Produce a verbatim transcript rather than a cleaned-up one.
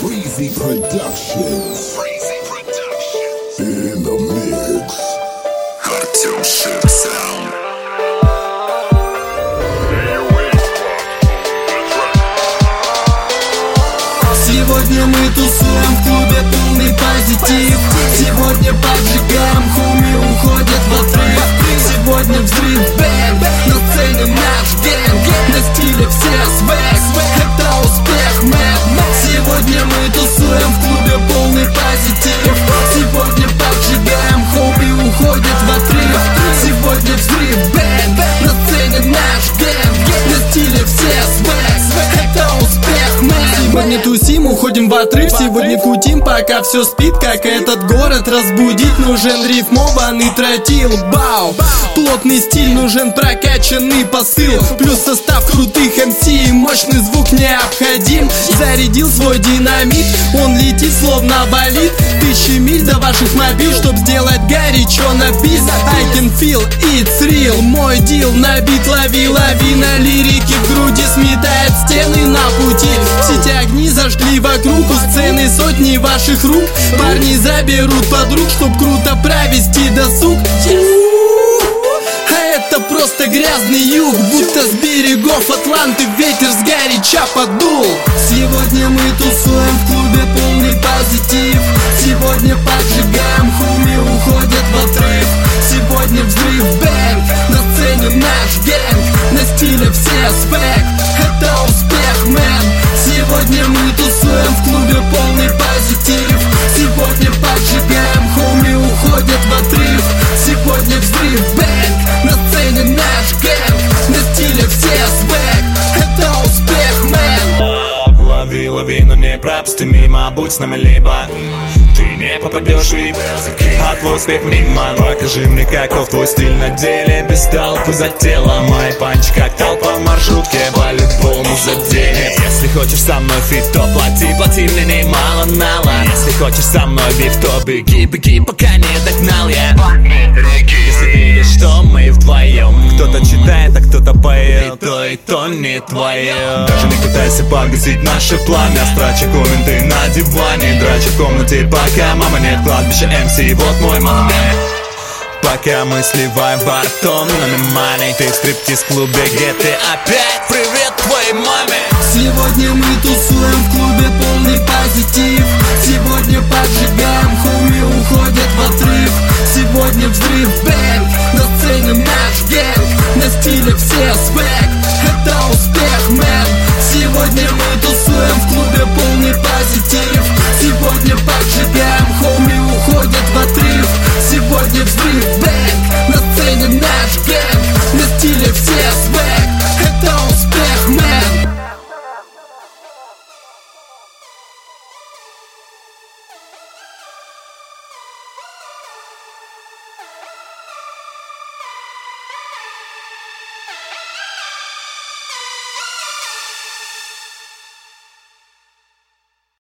Freezy Productions. Freezy Productions. In the mix. Cartel Ship Sound. Сегодня мы тусуем в клубе, полный позитив. Сегодня поджигаем, хуми уходят в отрыв. Сегодня взрыв, бэнг, на сцене наш гэнг. На стиле все свэг, это успех, мэн. Сегодня мы тусуем в клубе, полный позитив. Сегодня поджигаем, хуми уходят в отрыв. Сегодня взрыв, бэнг, на сцене наш гэнг. На стиле все свэг, это успех, мэн. Сегодня тусим, уходим в отрыв. Сегодня кутим, пока все спит. Как этот город разбудить, нужен рифмованный тротил. Бау! Плотный стиль, нужен прокачанный посыл. Плюс состав крутых эм си и мощный звук необходим. Зарядил свой динамит, он летит словно болид. Тысячи миль до ваших мобил, чтоб сделать горячо на бис. I can feel it's real. Мой дил на бит, лови, лови на лирике. В груди сметает стены на пути. Все эти огни зажгли вокруг, у сцены сотни ваших рук. Парни заберут подруг, чтоб круто провести досуг. А это просто грязный юг, будто с берегов Атланты ветер сгоряча подул. Сегодня мы тусуем в клубе, полный позитив. Сегодня поджигаем, хуми уходят в отрыв. Сегодня взрыв, бэнг, на сцене наш гэнг. На стиле все свэг, это успех, мэн. Сегодня мы тусуем в клубе, полный позитив. Сегодня поджигаем, хуми уходят в отрыв. Сегодня взрыв, бэнг, на сцене наш гэнг. На стиле все свэг, это успех, мэн. Лови, лови, но не пропусти мимо, будь с нами либо ты не попадешь в ритм, а твой успех мимо. Покажи мне, каков твой стиль на деле. Без толпы за тело, мои панчи как толпа в маршрутке. По-любому заденет. Если хочешь со мной фит, то плати, плати мне немало нала. Если хочешь со мной биф, то беги, беги, пока не догнал я. Если видишь, что мы вдвоем, кто-то читает, а кто-то поет, и то, и то не твое. Даже не пытайся погасить наше пламя. Строчи комменты на диване, драчи в комнате, пока мама нет кладбища эм си, вот мой монумент. Пока мы сливаем бартон на мемане, ты в стриптиз-клубе, где ты опять? Привет твоей маме! Сегодня мы тусуем в клубе, полный позитив. Сегодня поджигаем, хуми уходят в отрыв. Сегодня взрыв, бэнг, на сцене наш гэнг. На стиле все свэг, это успех, мэн. Сегодня мы тусуем в клубе, полный позитив.